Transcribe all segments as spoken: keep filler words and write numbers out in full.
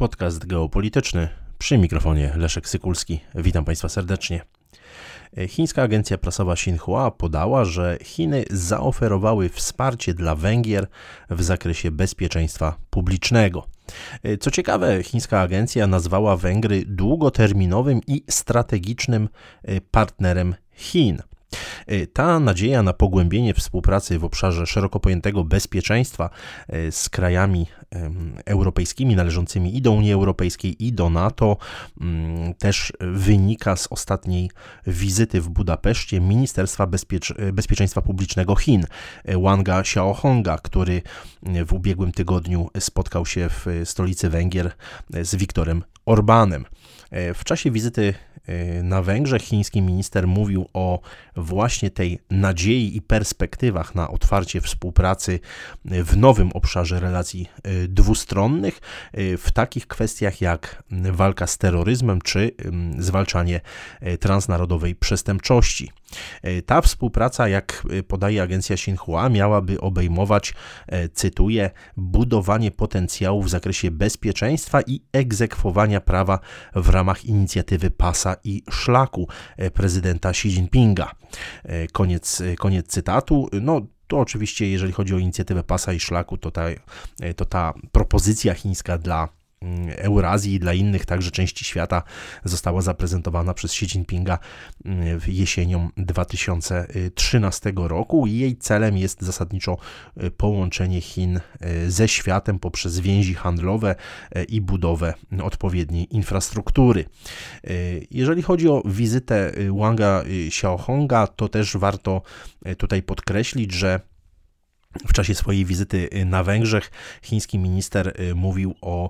Podcast geopolityczny, przy mikrofonie Leszek Sykulski. Witam Państwa serdecznie. Chińska agencja prasowa Xinhua podała, że Chiny zaoferowały wsparcie dla Węgier w zakresie bezpieczeństwa publicznego. Co ciekawe, chińska agencja nazwała Węgry długoterminowym i strategicznym partnerem Chin. Ta nadzieja na pogłębienie współpracy w obszarze szeroko pojętego bezpieczeństwa z krajami europejskimi należącymi i do Unii Europejskiej, i do NATO też wynika z ostatniej wizyty w Budapeszcie Ministerstwa Bezpiecz- Bezpieczeństwa Publicznego Chin, Wanga Xiaohonga, który w ubiegłym tygodniu spotkał się w stolicy Węgier z Viktorem Orbanem. W czasie wizyty na Węgrzech chiński minister mówił o właśnie tej nadziei i perspektywach na otwarcie współpracy w nowym obszarze relacji dwustronnych, w takich kwestiach jak walka z terroryzmem czy zwalczanie transnarodowej przestępczości. Ta współpraca, jak podaje agencja Xinhua, miałaby obejmować, cytuję, budowanie potencjału w zakresie bezpieczeństwa i egzekwowania prawa w ramach inicjatywy Pasa i Szlaku prezydenta Xi Jinpinga. Koniec, koniec cytatu. No, to oczywiście, jeżeli chodzi o inicjatywę Pasa i Szlaku, to ta, to ta propozycja chińska dla Eurazji i dla innych także części świata została zaprezentowana przez Xi Jinpinga jesienią dwa tysiące trzynastego roku. Jej celem jest zasadniczo połączenie Chin ze światem poprzez więzi handlowe i budowę odpowiedniej infrastruktury. Jeżeli chodzi o wizytę Wanga Xiaohonga, to też warto tutaj podkreślić, że w czasie swojej wizyty na Węgrzech chiński minister mówił o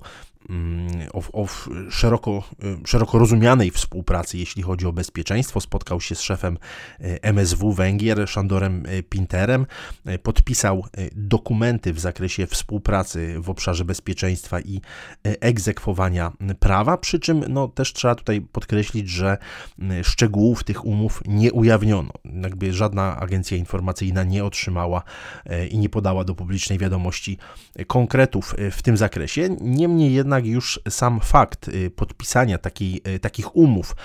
O, o szeroko, szeroko rozumianej współpracy, jeśli chodzi o bezpieczeństwo. Spotkał się z szefem M S W Węgier, Sándorem Pinterem, podpisał dokumenty w zakresie współpracy w obszarze bezpieczeństwa i egzekwowania prawa, przy czym no, też trzeba tutaj podkreślić, że szczegółów tych umów nie ujawniono. Jakby żadna agencja informacyjna nie otrzymała i nie podała do publicznej wiadomości konkretów w tym zakresie. Niemniej jednak już sam fakt podpisania takiej, takich umów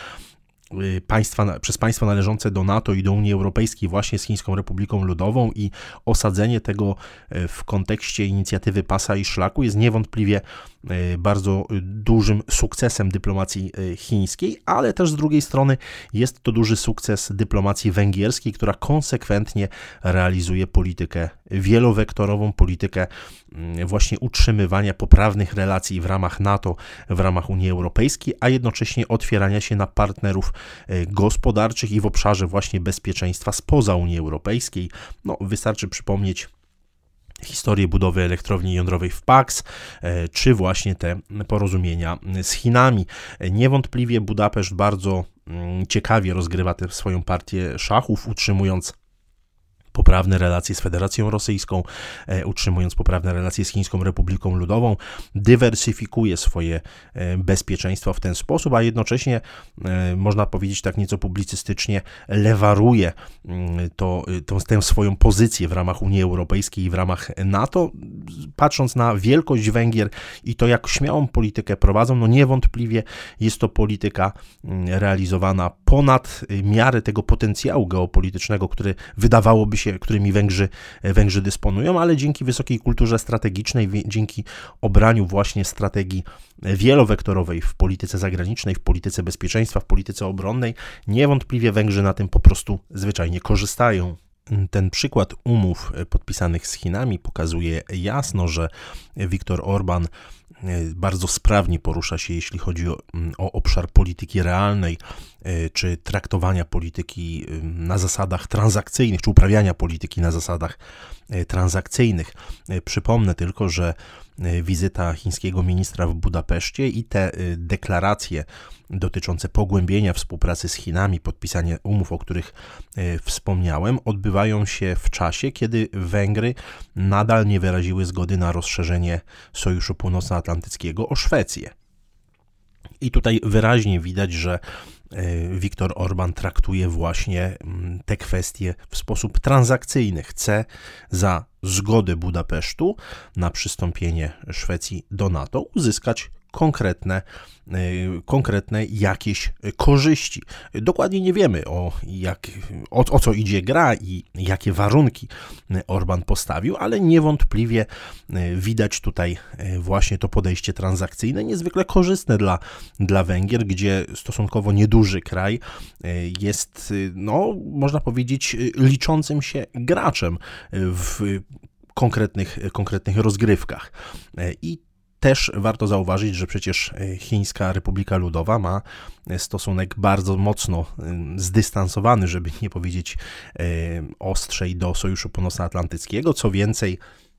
Państwa, przez państwa należące do NATO i do Unii Europejskiej właśnie z Chińską Republiką Ludową i osadzenie tego w kontekście inicjatywy Pasa i Szlaku jest niewątpliwie bardzo dużym sukcesem dyplomacji chińskiej, ale też z drugiej strony jest to duży sukces dyplomacji węgierskiej, która konsekwentnie realizuje politykę wielowektorową, politykę właśnie utrzymywania poprawnych relacji w ramach NATO, w ramach Unii Europejskiej, a jednocześnie otwierania się na partnerów gospodarczych i w obszarze właśnie bezpieczeństwa spoza Unii Europejskiej. No, wystarczy przypomnieć historię budowy elektrowni jądrowej w Paks, czy właśnie te porozumienia z Chinami. Niewątpliwie Budapeszt bardzo ciekawie rozgrywa tę swoją partię szachów, utrzymując poprawne relacje z Federacją Rosyjską, e, utrzymując poprawne relacje z Chińską Republiką Ludową, dywersyfikuje swoje e, bezpieczeństwo w ten sposób, a jednocześnie, e, można powiedzieć tak nieco publicystycznie, lewaruje e, to, to, tę swoją pozycję w ramach Unii Europejskiej i w ramach NATO. Patrząc na wielkość Węgier i to, jak śmiałą politykę prowadzą, no niewątpliwie jest to polityka e, realizowana ponad miarę tego potencjału geopolitycznego, który wydawałoby się, którymi Węgrzy, Węgrzy dysponują, ale dzięki wysokiej kulturze strategicznej, dzięki obraniu właśnie strategii wielowektorowej w polityce zagranicznej, w polityce bezpieczeństwa, w polityce obronnej, niewątpliwie Węgrzy na tym po prostu zwyczajnie korzystają. Ten przykład umów podpisanych z Chinami pokazuje jasno, że Viktor Orban bardzo sprawnie porusza się, jeśli chodzi o, o obszar polityki realnej, czy traktowania polityki na zasadach transakcyjnych, czy uprawiania polityki na zasadach transakcyjnych. Przypomnę tylko, że wizyta chińskiego ministra w Budapeszcie i te deklaracje dotyczące pogłębienia współpracy z Chinami, podpisanie umów, o których wspomniałem, odbywają się w czasie, kiedy Węgry nadal nie wyraziły zgody na rozszerzenie Sojuszu Północnoatlantyckiego o Szwecję. I tutaj wyraźnie widać, że Viktor Orban traktuje właśnie te kwestie w sposób transakcyjny. Chce za zgodę Budapesztu na przystąpienie Szwecji do NATO uzyskać konkretne, konkretne jakieś korzyści. Dokładnie nie wiemy, o, jak, o, o co idzie gra i jakie warunki Orbán postawił, ale niewątpliwie widać tutaj właśnie to podejście transakcyjne, niezwykle korzystne dla, dla Węgier, gdzie stosunkowo nieduży kraj jest, no, można powiedzieć, liczącym się graczem w konkretnych, konkretnych rozgrywkach. I też warto zauważyć, że przecież Chińska Republika Ludowa ma stosunek bardzo mocno zdystansowany, żeby nie powiedzieć ostrzej, do Sojuszu Północnoatlantyckiego. Co więcej,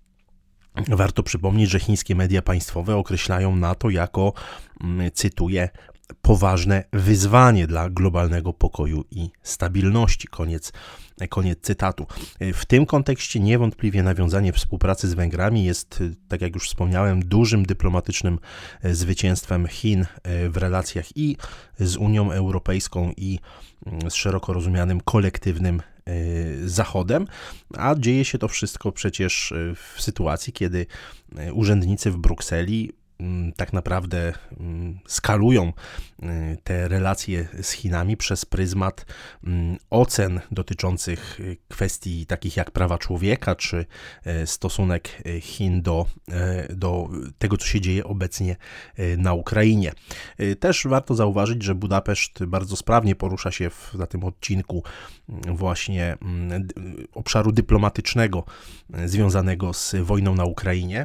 warto przypomnieć, że chińskie media państwowe określają NATO jako, cytuję, poważne wyzwanie dla globalnego pokoju i stabilności. Koniec, koniec cytatu. W tym kontekście niewątpliwie nawiązanie współpracy z Węgrami jest, tak jak już wspomniałem, dużym dyplomatycznym zwycięstwem Chin w relacjach i z Unią Europejską, i z szeroko rozumianym kolektywnym Zachodem, a dzieje się to wszystko przecież w sytuacji, kiedy urzędnicy w Brukseli tak naprawdę skalują te relacje z Chinami przez pryzmat ocen dotyczących kwestii takich jak prawa człowieka, czy stosunek Chin do, do tego, co się dzieje obecnie na Ukrainie. Też warto zauważyć, że Budapeszt bardzo sprawnie porusza się w, na tym odcinku właśnie obszaru dyplomatycznego związanego z wojną na Ukrainie.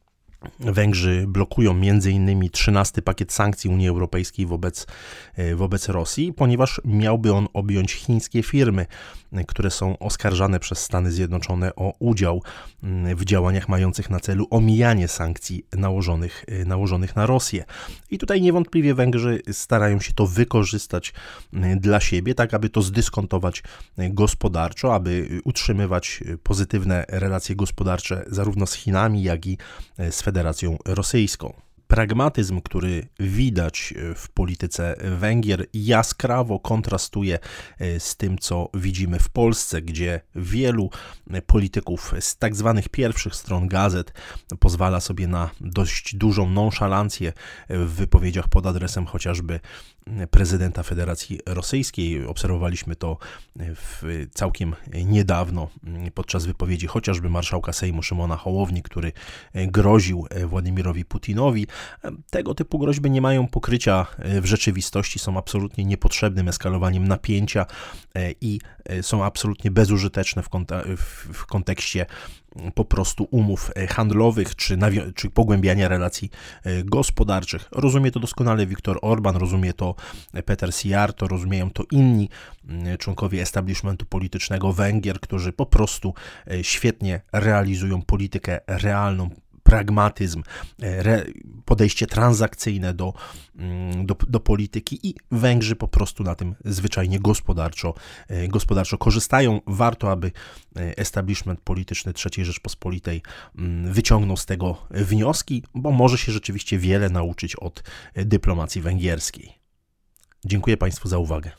Węgrzy blokują między innymi trzynasty pakiet sankcji Unii Europejskiej wobec, wobec Rosji, ponieważ miałby on objąć chińskie firmy, które są oskarżane przez Stany Zjednoczone o udział w działaniach mających na celu omijanie sankcji nałożonych, nałożonych na Rosję. I tutaj niewątpliwie Węgrzy starają się to wykorzystać dla siebie, tak aby to zdyskontować gospodarczo, aby utrzymywać pozytywne relacje gospodarcze zarówno z Chinami, jak i z Federacją Rosyjską. Pragmatyzm, który widać w polityce Węgier, jaskrawo kontrastuje z tym, co widzimy w Polsce, gdzie wielu polityków z tak zwanych pierwszych stron gazet pozwala sobie na dość dużą nonszalancję w wypowiedziach pod adresem chociażby prezydenta Federacji Rosyjskiej. Obserwowaliśmy to w całkiem niedawno podczas wypowiedzi chociażby marszałka Sejmu Szymona Hołowni, który groził Władimirowi Putinowi. Tego typu groźby nie mają pokrycia w rzeczywistości, są absolutnie niepotrzebnym eskalowaniem napięcia i są absolutnie bezużyteczne w, kont- w kontekście po prostu umów handlowych czy, nawi- czy pogłębiania relacji gospodarczych. Rozumie to doskonale Viktor Orbán, rozumie to Peter Szijjártó, to rozumieją to inni członkowie establishmentu politycznego Węgier, którzy po prostu świetnie realizują politykę realną, pragmatyzm, re, podejście transakcyjne do, do, do polityki, i Węgrzy po prostu na tym zwyczajnie gospodarczo, gospodarczo korzystają. Warto, aby establishment polityczny trzeciej Rzeczpospolitej wyciągnął z tego wnioski, bo może się rzeczywiście wiele nauczyć od dyplomacji węgierskiej. Dziękuję Państwu za uwagę.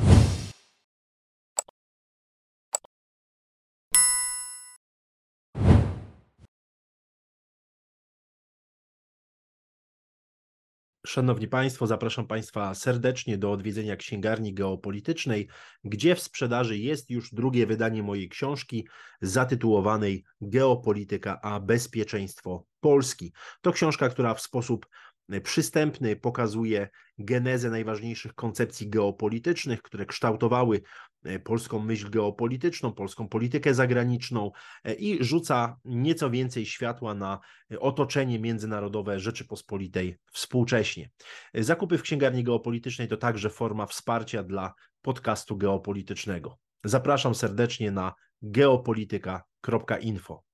Szanowni Państwo, zapraszam Państwa serdecznie do odwiedzenia księgarni geopolitycznej, gdzie w sprzedaży jest już drugie wydanie mojej książki zatytułowanej Geopolityka a bezpieczeństwo Polski. To książka, która w sposób przystępny pokazuje genezę najważniejszych koncepcji geopolitycznych, które kształtowały polską myśl geopolityczną, polską politykę zagraniczną, i rzuca nieco więcej światła na otoczenie międzynarodowe Rzeczypospolitej współcześnie. Zakupy w księgarni geopolitycznej to także forma wsparcia dla podcastu geopolitycznego. Zapraszam serdecznie na geopolityka kropka info.